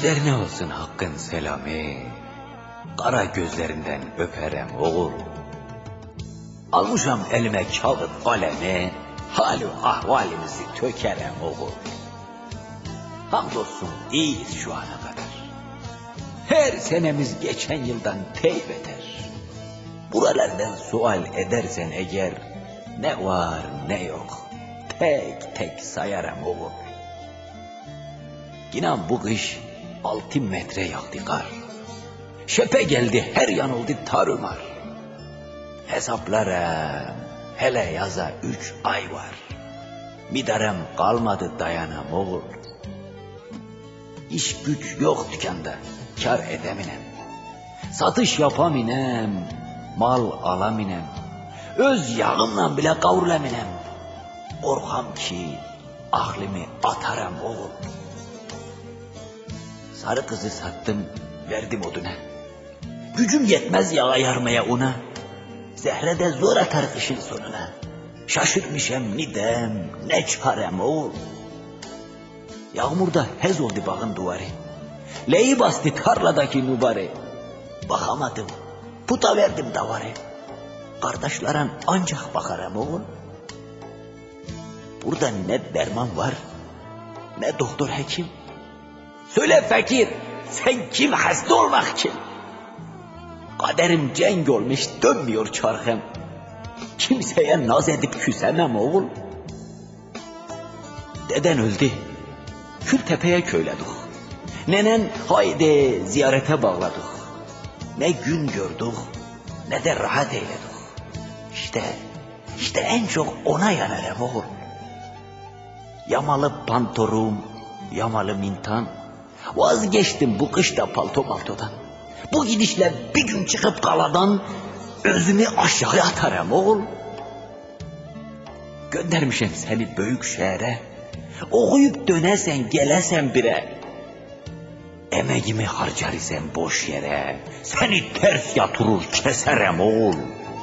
Üzerine olsun hakkın selamı, kara gözlerinden öperem oğul. Almışam elime kağıt kalemi, hali ahvalimizi tökerem oğul. Hamdolsun iyiyiz şu ana kadar. Her senemiz geçen yıldan pey beter. Buralardan sual edersen eğer, ne var ne yok, tek tek sayarım oğul. İnan bu kış 6 metre yağdı kar. Şepe geldi her yan oldu tarumar. Hesaplarım hele yaza 3 ay var. Midarem kalmadı dayanam oğul. İş güç yok dükkanda, kar edeminem. Satış yapaminem, mal alaminem. Öz yağımla bile kavrulaminem. Korkam ki aklımı atarım oğul. Sarı kızı sattım, verdim oduna. Gücüm yetmez yağa yarmaya ona. Zehre de zor atar kışın sonuna. Şaşırmışım nidem, ne çarem oğul. Yağmurda hez oldu bağın duvarı. Leyi bastı tarladaki nubarı. Bakamadım, puta verdim davarı. Kardeşlerin ancak bakarım oğul. Burada ne derman var, ne doktor hekim. Söyle fakir, sen kim, hasta olmak kim? Kaderim cenk olmuş, dönmüyor çarkım. Kimseye naz edip küsemem oğul. Deden öldü, Kültepe'ye köyledik. Nenen haydi ziyarete bağladık. Ne gün gördük, ne de rahat eyledik. İşte en çok ona yanarım oğul. Yamalı pantorum, yamalı mintan. Vazgeçtim bu kışta palto maltodan. Bu gidişle bir gün çıkıp kaladan özümü aşağıya atarım oğul. Göndermişim seni büyük şehre. Okuyup dönesen gelesen bire. Emeğimi harcar isen boş yere. Seni ters yatırır keserem oğul.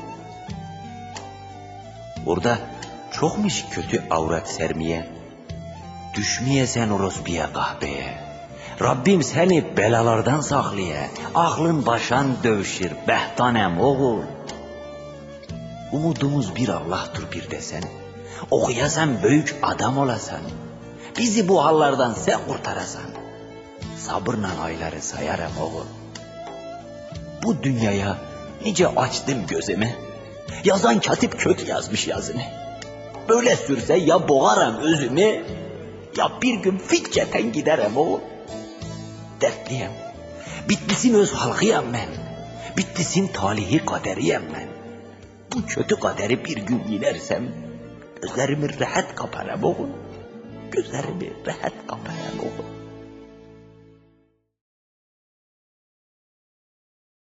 Burada çokmuş kötü avrat sermeye. Düşmeyesen orospuya kahveye. Rabbim seni belalardan saklaya. Aklın başan dövüşür behtanem oğul. Umudumuz bir Allah'tır bir desen. Okuyasan büyük adam olasan. Bizi bu hallardan sen kurtarasan. Sabırla ayları sayarım oğul. Bu dünyaya nice açtım gözümü. Yazan katip kötü yazmış yazını. Böyle sürse ya boğarım özümü, ya bir gün fitçeten giderim oğul. Dertliyim. Bitlis'in öz halkıyım ben. Bitlis'in talihi kaderiyim ben. Bu kötü kaderi bir gün yenersem gözlerimi rahat kaparım oğul. Gözlerimi rahat kaparım oğul.